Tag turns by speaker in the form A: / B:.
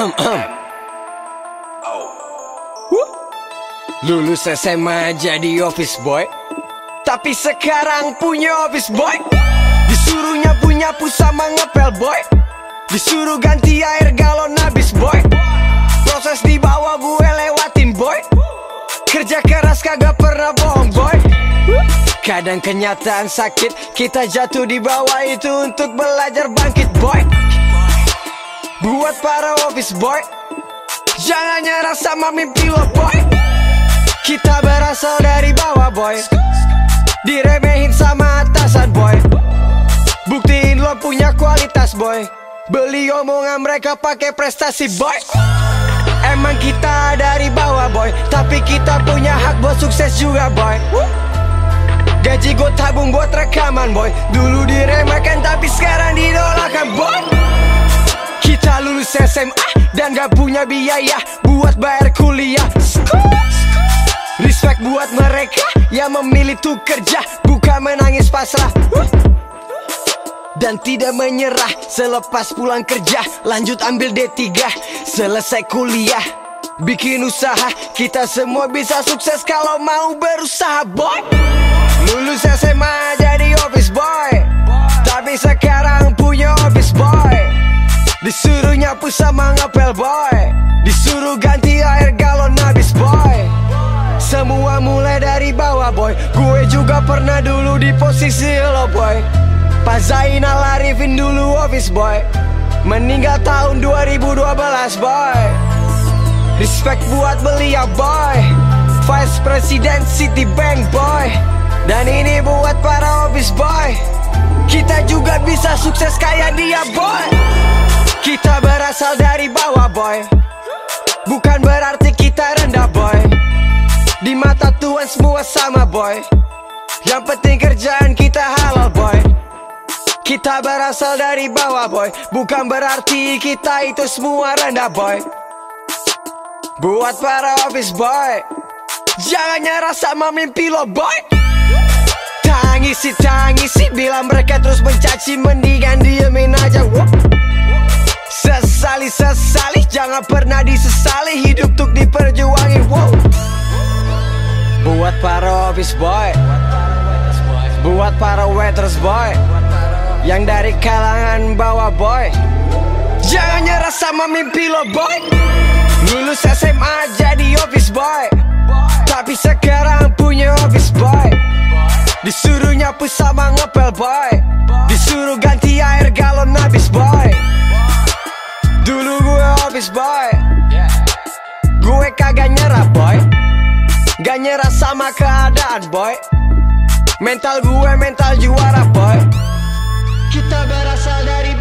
A: Lulus SMA jadi office boy, tapi sekarang punya office boy. Disuruh nyapu-nyapu sama ngepel boy, disuruh ganti air galon habis boy. Proses di bawah gue lewatin boy, kerja keras kagak pernah bohong boy. Kadang kenyataan sakit, kita jatuh di bawah itu untuk belajar bangkit boy. Buat para office boy, jangan nyerah sama mimpi lo boy. Kita berasal dari bawah boy, diremehin sama atasan boy. Buktiin lo punya kualitas boy, beli omongan mereka pakai prestasi boy. Emang kita dari bawah boy, tapi kita punya hak buat sukses juga boy. Gaji gue tabung buat rekaman boy, dulu diremehkan tapi sekarang didolakan boy. Kita lulus SMA dan gak punya biaya buat bayar kuliah. Respect buat mereka yang memilih tuh kerja, bukan menangis pasrah dan tidak menyerah. Selepas pulang kerja lanjut ambil D3, selesai kuliah bikin usaha. Kita semua bisa sukses kalau mau berusaha boy. Lulus SMA jadi office boy, tapi sekarang punya office boy. Disuruh nyapu sama ngepel boy, disuruh ganti air galon habis boy. Semua mulai dari bawah boy, gue juga pernah dulu di posisi lo boy. Pak Zainal Arifin dulu office boy, meninggal tahun 2012 boy. Respect buat beliau boy, Vice President Citibank boy. Dan ini buat para office boy, kita juga bisa sukses kayak dia boy. Kita berasal dari bawah boy, bukan berarti kita rendah boy. Di mata Tuhan semua sama boy, yang penting kerjaan kita halal boy. Kita berasal dari bawah boy, bukan berarti kita itu semua rendah boy. Buat para office boy, jangan nyerah sama mimpi lo boy. Tangisi, bila mereka terus mencaci, mendingan diemin aja. Sesali, jangan pernah disesali, hidup tuh diperjuangin. Buat para office boy, buat para waiters boy, yang dari kalangan bawah boy, jangan nyerah sama mimpi lo boy. Lulus SMA jadi office boy, tapi sekarang punya office boy. Disuruh nyapu sama ngepel boy, disuruh ganti air galon habis boy. Dulu gue office boy, gue kagak nyerah boy, gak nyerah sama keadaan boy. Mental gue mental juara boy. Kita berasal dari